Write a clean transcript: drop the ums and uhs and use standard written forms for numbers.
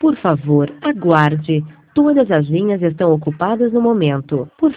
Por favor, aguarde. Todas as linhas estão ocupadas no momento. Por